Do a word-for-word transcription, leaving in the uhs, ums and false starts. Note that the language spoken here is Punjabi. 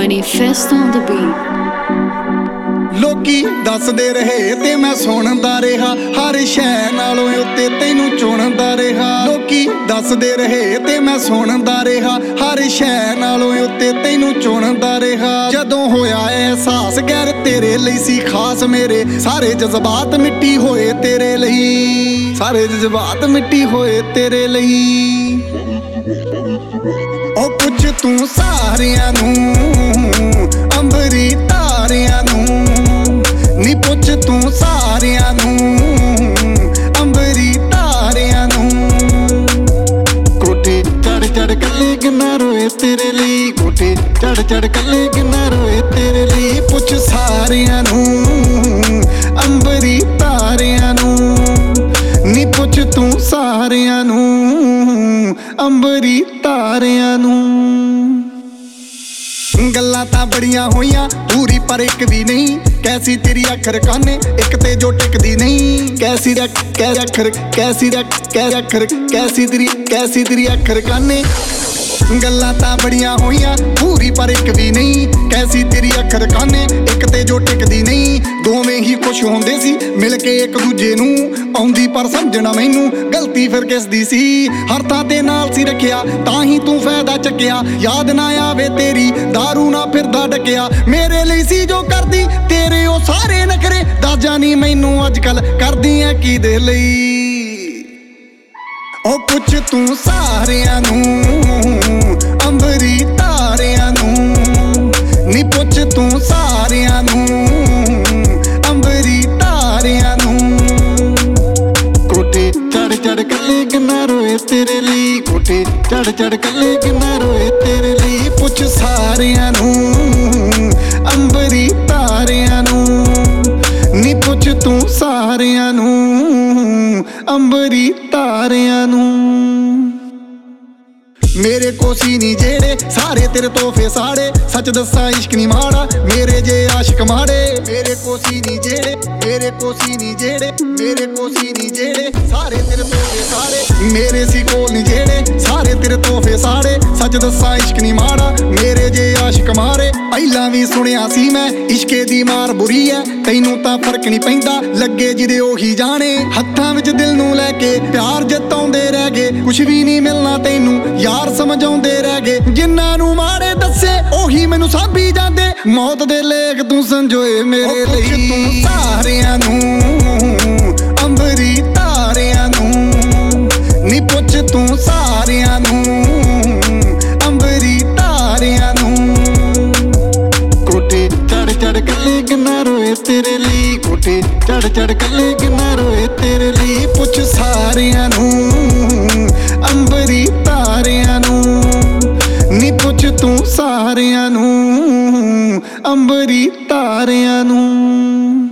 Manifest on the beat. ਲੋਕੀ ਦੱਸਦੇ ਰਹੇ ਤੇ ਮੈਂ ਸੁਣਦਾ ਰਿਹਾ, ਹਰ ਸ਼ੈ ਨਾਲੋਂ ਉੱਤੇ ਤੈਨੂੰ ਚੁਣਦਾ ਰਿਹਾ। ਲੋਕੀ ਦੱਸਦੇ ਰਹੇ ਤੇ ਮੈਂ ਸੁਣਦਾ ਰਿਹਾ, ਹਰ ਸ਼ੈ ਨਾਲੋਂ ਉੱਤੇ ਤੈਨੂੰ ਚੁਣਦਾ ਰਿਹਾ। ਜਦੋਂ ਹੋਇਆ ਅਹਿਸਾਸ ਗੈਰ ਤੇਰੇ ਲਈ ਸੀ ਖਾਸ, ਮੇਰੇ ਸਾਰੇ ਜਜ਼ਬਾਤ ਮਿੱਟੀ ਹੋਏ ਤੇਰੇ ਲਈ, ਸਾਰੇ ਜਜ਼ਬਾਤ ਮਿੱਟੀ ਹੋਏ ਤੇਰੇ ਲਈ। ਉਹ ਪੁੱਛ ਤੂੰ ਸਾਰਿਆਂ ਨੂੰ, ਅੰਬਰੀ ਤਾਰਿਆਂ ਨੂੰ, ਨੀ ਪੁੱਛ ਤੂੰ ਸਾਰਿਆਂ ਨੂੰ, ਅੰਬਰੀ ਤਾਰਿਆਂ ਨੂੰ। ਕੋਠੇ ਚੜ ਚੜ ਕੱਲੇ ਕਿੰਨਾ ਰੋਏ ਤੇਰੇ ਲਈ, ਕੋਠੇ ਚੜ ਚੜ ਕੱਲੇ ਕਿੰਨਾ ਰੋਏ ਤੇਰੇ ਲਈ। ਪੁੱਛ ਸਾਰਿਆਂ ਨੂੰ, ਅੰਬਰੀ ਤਾਰਿਆਂ ਨੂੰ, ਨੀ ਪੁੱਛ ਤੂੰ ਸਾਰਿਆਂ ਨੂੰ, ਅੰਬਰੀ ਤਾਰਿਆਂ ਨੂੰ। ਗੱਲਾਂ ਤਾਂ ਬੜੀਆਂ ਹੋਈਆਂ ਪੂਰੀ ਪਰ ਇੱਕ ਵੀ ਨਹੀਂ, ਕੈਸੀ ਤੇਰੀ ਅੱਖਰ ਕਾਨੇ ਇੱਕ ਤੇ ਜੋ ਟਿਕਦੀ ਨਹੀਂ। ਕੈਸੀ ਰੱਖ ਕੈ ਅੱਖਰ ਕੈਸੀ ਰੱਖ ਕੈ ਅੱਖਰ ਕੈਸੀ ਤੇਰੀ ਕੈਸੀ ਤੇਰੀ ਅੱਖਰ ਕਾਨੇ। ਗੱਲਾਂ ਤਾਂ ਬੜੀਆਂ ਹੋਈਆਂ ਪੂਰੀ ਪਰ ਇੱਕ ਵੀ ਨਹੀਂ, ਕੈਸੀ ਤੇਰੀ ਅੱਖਰ ਕਾਨੇ ਇੱਕ ਤੇ ਜੋ ਟਿਕਦੀ ਨਹੀਂ। ਦੋਵੇਂ ਹੀ ਖੁਸ਼ ਹੁੰਦੇ ਸੀ ਮਿਲ ਕੇ ਇੱਕ ਦੂਜੇ ਨੂੰ, ਆਉਂਦੀ ਪਰ ਸਮਝਣਾ ਮੈਨੂੰ ਗਲਤੀ ਫਿਰ ਕਿਸ ਦੀ ਸੀ। ਹਰ ਥਾਂ ਤੇ ਨਾਲ ਸੀ ਰੱਖਿਆ ਤਾਂ ਹੀ ਤੂੰ ਫਾਇਦਾ ਚੱਕਿਆ, ਯਾਦ ਨਾ ਆਵੇ ਤੇਰੀ ਦਾਰੂ ਨਾ ਫਿਰਦਾ ਡਕਿਆ। ਮੇਰੇ ਲਈ ਸੀ ਜੋ ਕਰਦੀ ਤੇਰੇ ਉਹ ਸਾਰੇ ਨਖਰੇ, ਦੱਸ ਜਾਨੀ ਮੈਨੂੰ ਅੱਜ ਕੱਲ ਕਰਦੀ ਐ ਕੀ ਦੇ ਲਈ। ਉਹ ਪੁੱਛ ਤੂੰ ਸਾਰਿਆਂ ਨੂੰ, ਅੰਬਰੀ ਤਾਰਿਆਂ ਨੂੰ, ਨੀ ਪੁੱਛ ਤੂੰ ਸਾਰਿਆਂ ਨੂੰ, ਅੰਬਰੀ ਤਾਰਿਆਂ ਨੂੰ। ਕੋਠੇ ਚੜ ਚੜ ਕੱਲੇ ਕਿੰਨਾ ਰੋਏ ਤੇਰੇ ਲਈ, ਕੋਠੇ ਚੜ ਚੜ ਕੱਲੇ ਕਿੰਨਾ ਰੋਏ ਤੇਰੇ ਲਈ। ਪੁੱਛ ਸਾਰਿਆਂ ਨੂੰ, ਅੰਬਰੀ ਤਾਰਿਆਂ ਨੂੰ, ਨੀ ਪੁੱਛ ਤੂੰ ਸਾਰਿਆਂ ਨੂੰ, ਅੰਬਰੀ ਤਾਰਿਆਂ ਨੂੰ। ਮੇਰੇ ਕੋਸੀ ਨੀ ਜਿਹੜੇ ਸਾਰੇ ਤੇਰੇ ਤੋਹਫੇ ਸਾੜੇ, ਸੱਚ ਦੱਸਾਂ ਇਸ਼ਕ ਨੀ ਮਾੜਾ ਮੇਰੇ ਜੇ ਆਸ਼ਿਕ ਮਾੜੇ। ਮੇਰੇ ਕੋਸੀ ਨੀ ਜਿਹੜੇ ਮੇਰੇ ਕੋਸੀ ਨੀ ਜਿਹੜੇ ਮੇਰੇ ਕੋਸੀ ਨੀ ਜਿਹੜੇ ਸਾਰੇ ਤੇਰੇ ਤੋਹਫੇ ਸਾੜੇ, ਮੇਰੇ ਸੀ ਕੋਲ ਨੀ ਜਿਹੜੇ ਸਾਰੇ ਤੇਰੇ ਤੋਹਫੇ ਸਾੜੇ। ਸੱਚ ਦੱਸਾਂ ਇਸ਼ਕ ਨੀ ਮਾੜਾ ਮੇਰੇ ਜੇ ਆਸ਼ਿਕ ਮਾਰੇ। ਪਹਿਲਾਂ ਵੀ ਸੁਣਿਆ ਸੀ ਮੈਂ ਇਸ਼ਕੇ ਦੀ ਮਾਰ ਬੁਰੀ ਐ, ਤੈਨੂੰ ਤਾਂ ਫਰਕ ਨੀ ਪੈਂਦਾ ਲੱਗੇ ਜਿਹਦੇ ਉਹੀ ਜਾਣੇ। ਹੱਥਾਂ ਵਿੱਚ ਦਿਲ ਨੂੰ ਲੈ ਕੇ ਪਿਆਰ ਜਤਾਉਂਦੇ ਰਹਿ ਗਏ, ਕੁਛ ਵੀ ਨਹੀਂ ਮਿਲਣਾ ਤੈਨੂੰ ਯਾਰ ਸਮਝਾਉਂਦੇ ਰਹਿ ਗਏ। ਜਿਨ੍ਹਾਂ ਨੂੰ ਮਾੜੇ ਦੱਸੇ ਉਹੀ ਮੈਨੂੰ ਸਾਂਭੀ ਜਾਂਦੇ, ਮੌਤ ਦੇ ਲੇਖ ਤੂੰ ਸੰਜੋਏ ਮੇਰੇ ਲਈ। ਤੂੰ ਸਾਰਿਆਂ ਨੂੰ, ਅੰਬਰੀ ਤਾਰਿਆਂ ਨੂੰ, ਨੀ ਪੁੱਛ ਤੂੰ ਸਾਰਿਆਂ ਨੂੰ, ਅੰਬਰੀ ਤਾਰਿਆਂ ਨੂੰ। ਕੋਠੇ ਚੜ ਚੜ ਕੱਲੇ ਕਿੰਨਾ ਰੋਏ ਤੇਰੇ ਲਈ, ਕੋਠੇ ਚੜ ਚੜ ਕੱਲੇ ਕਿੰਨਾ ਰੋਏ ਤੇਰੇ ਲਈ। ਪੁੱਛ ਸਾਰਿਆਂ ਨੂੰ, ਅੰਬਰੀ ਤਾਰਿਆਂ ਨੂੰ, ਨੀ ਪੁੱਛ ਤੂੰ ਸਾਰਿਆਂ ਨੂੰ, ਅੰਬਰੀ ਤਾਰਿਆਂ ਨੂੰ।